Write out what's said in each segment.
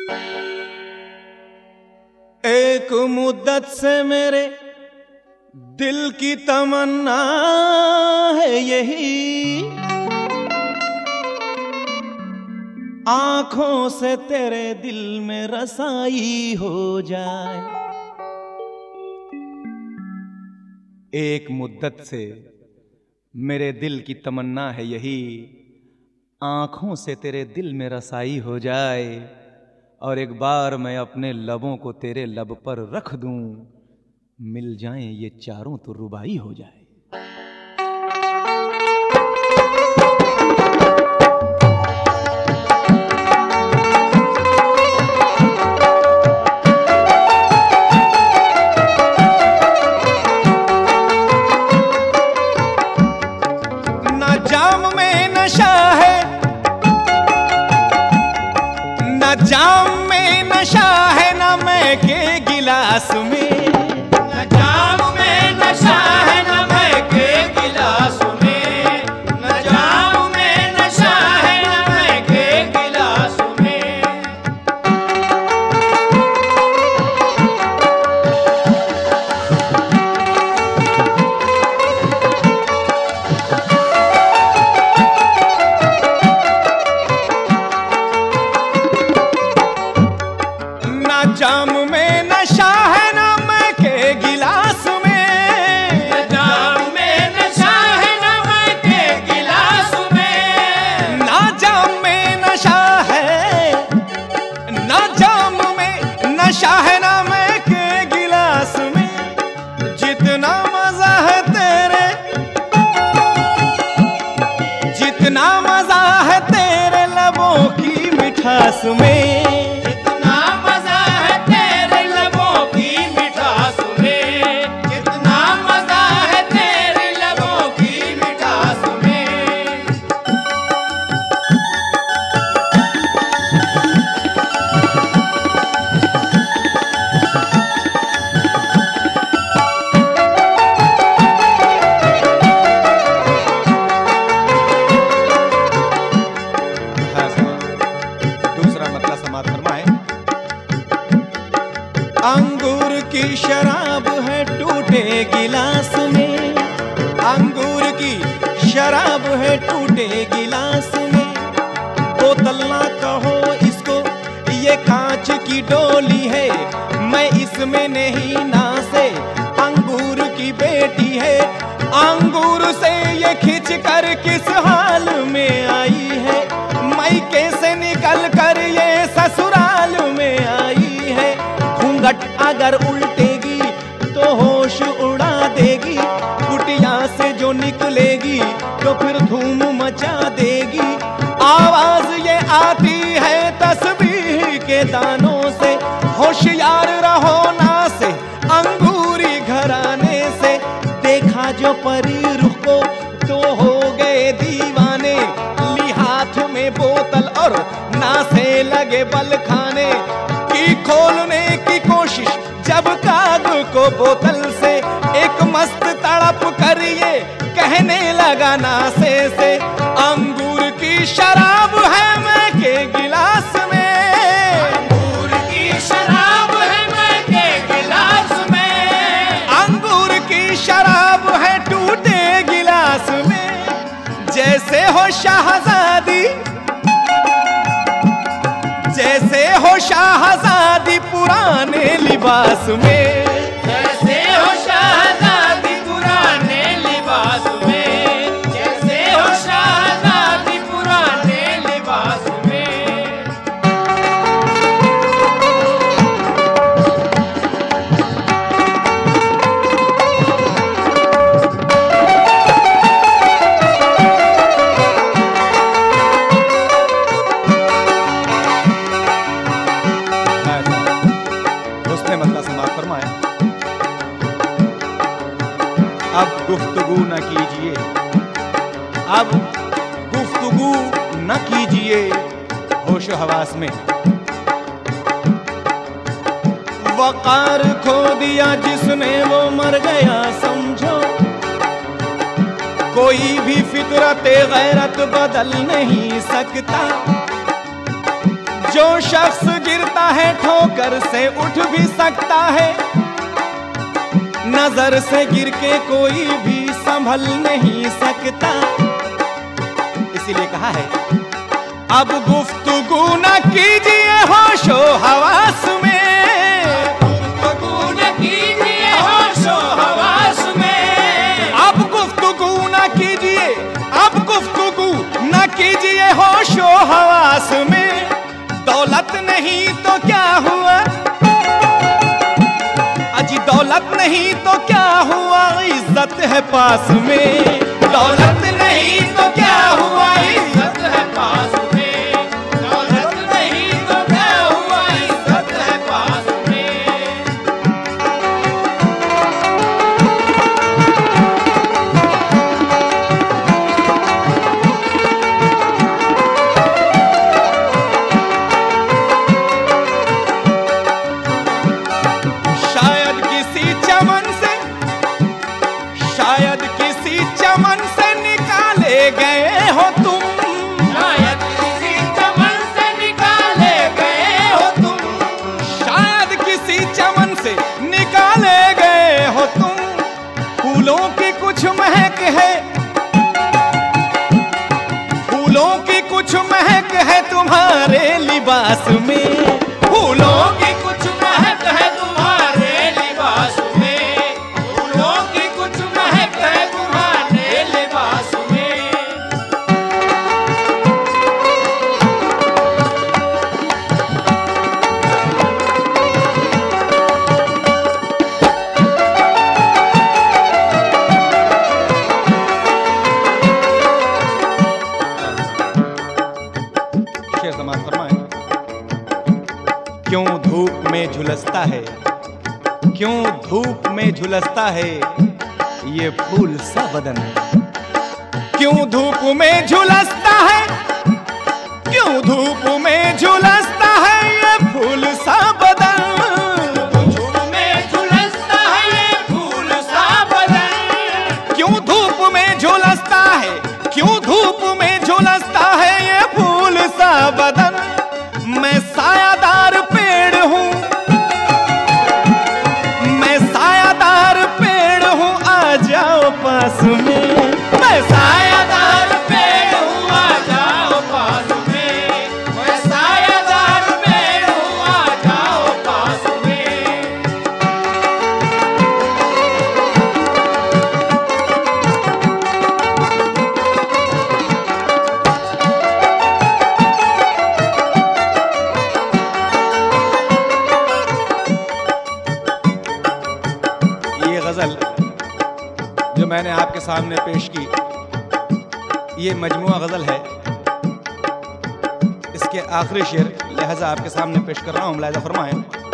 एक मुद्दत से मेरे दिल की तमन्ना है यही, आंखों से तेरे दिल में रसाई हो जाए। एक मुद्दत से मेरे दिल की तमन्ना है यही, आंखों से तेरे दिल में रसाई हो जाए, और एक बार मैं अपने लबों को तेरे लब पर रख दूं, मिल जाएं ये चारों तो रुबाई हो जाए। ना जाम में नशा है, ना जाम में नशा है, ना मैं के गिलास में, न जाम में नशा है न मैं के गिलास में, न जाम में नशा है न मैं के गिलास में। ना जाम में नशा है, ना मैं के गिलास में, न जाम में नशा है न मैं के गिलास में, ना जाम में नशा है, ना जाम में नशा है, ना मैं के गिलास में। जितना मजा है तेरे, जितना मजा है तेरे लबों की मिठास में, जितना मजा है तेरे लबों की मिठास में, जितना मजा है तेरे लबों की मिठास में। दूसरा मतलब समाप्त फरमाए। अंगूर की शराब है टूटे गिलास में, अंगूर की शराब है टूटे गिलास में। बोतल ना कहो इसको, ये कांच की डोली है, मैं इसमें नहीं नासे, अंगूर की बेटी है। अंगूर से ये खिंच कर किस हाल में आई है, मैं कैसे निकल कर ये ससुराल में आई है। घूंघट अगर उल्टेगी तो होश उड़ा देगी, कुटिया से जो निकलेगी तो फिर धूम मचा देगी। आवाज ये आती है तस्बीह के दानों से, होशियार रहो ना से अंगूरी घराने से। देखा जो परी रुख को तो हो गए दीवाने, ली हाथ में बोतल और ना से लगे बल खाने की। खोलने की कोशिश जब काग को बोतल से, एक मस्त तड़प करिए कहने लगा ना से अंगूर की शराब है मैं के गिलास में, अंगूर की शराब है मैं के गिलास में, अंगूर की शराब है टूटे गिलास में। जैसे हो शाहजादी, जैसे हो शाहजादी पुराने लिबास में, जैसे हो शहजादी पुराने लिबास में, जैसे हो शहजादी पुराने लिबास में। उसने मतलब समाप्त फरमाया। अब गुफ्तगू न कीजिए, अब गुफ्तगू न कीजिए होश हवास में। वकार खो दिया जिसने वो मर गया समझो, कोई भी फितरत गैरत बदल नहीं सकता। जो शख्स गिरता है ठोकर से उठ भी सकता है, नजर से गिर के कोई भी संभल नहीं सकता। इसीलिए कहा है अब गुफ्तगू न कीजिए होशो हवास में, गुफ्तगू न कीजिए होशो हवास में, अब गुफ्तगू न कीजिए, अब गुफ्तगू न कीजिए होशो हवास में। दौलत नहीं तो क्या हुआ, अजी दौलत नहीं तो क्या हुआ, इज्जत है पास में। दौलत नहीं तो क्या हुआ, इज्जत है पास में, दौलत नहीं तो क्या हुआ, इज्जत है पास में। शायद किसी चमन से, शायद किसी चमन से निकाले गए हो तुम, शायद किसी चमन से निकाले गए हो तुम, शायद किसी चमन से निकाले गए हो तुम। फूलों की कुछ महक है, फूलों की कुछ महक है तुम्हारे लिबास में। फूलों की कुछ महक है तुम्हारे लिबास में, फूलों की कुछ महक है तुम्हारे लिबास में। शेर समाज फरमाए, क्यों धूप में झुलसता है, क्यों धूप में झुलसता है ये फूल सा बदन, क्यों धूप में झुलसता है, क्यों धूप में झुलसता है ये फूल सा बदन। धूप में झुलसता है ये फूल सा बदन, क्यों धूप में झुलसता है, क्यों धूप में झुलसता है ये फूल सा बदन। मैं सायादार पेड़ हूँ, मैं सायादार पेड़ हूँ, आ जाओ पास में। मैं सायादार पेड़ हूँ, आ जाओ पास में, मैं सायादार पेड़ हूँ, आ जाओ पास में। ये गजल जो मैंने आपके सामने पेश की, ये मजमुआ गजल है। इसके आखिरी शेर लिहाजा आपके सामने पेश कर रहा हूं, मुलाहिजा फरमाएं।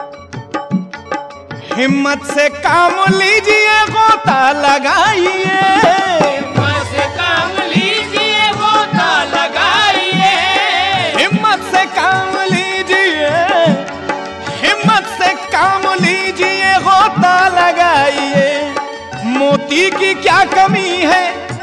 हिम्मत से काम लीजिए गोता लगाइए, हिम्मत से काम लीजिए गोता लगाइए, हिम्मत से काम लीजिए, हिम्मत से काम लीजिए गोता लगाइए। मोती की क्या कमी है,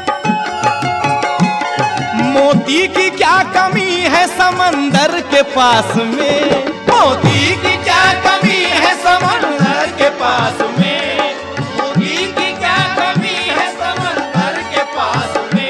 मोती की क्या कमी है समंदर के पास में। मोती की क्या कमी है समंदर के पास में, मोती की क्या कमी है समंदर के पास में।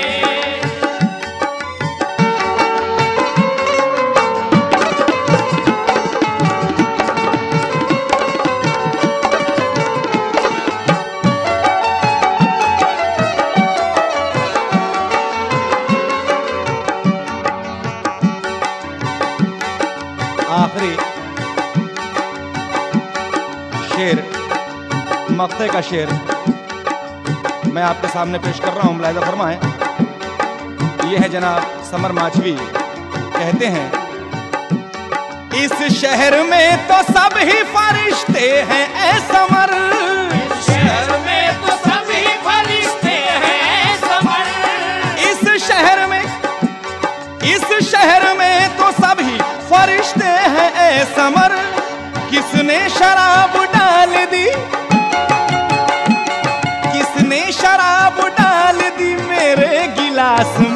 आखिरी शेर, मक्ते का शेर मैं आपके सामने पेश कर रहा हूं, मुलाहिजा फरमाएं। ये है जनाब समर माचवी, कहते हैं इस शहर में तो सब ही फरिश्ते हैं ऐ समर, इस शहर में तो सभी फरिश्ते हैं समर, इस शहर में, इस शहर में तो सभी फरिश्ते हैं ऐ समर। किसने शराब डाल दी, किसने शराब डाल दी मेरे गिलास में।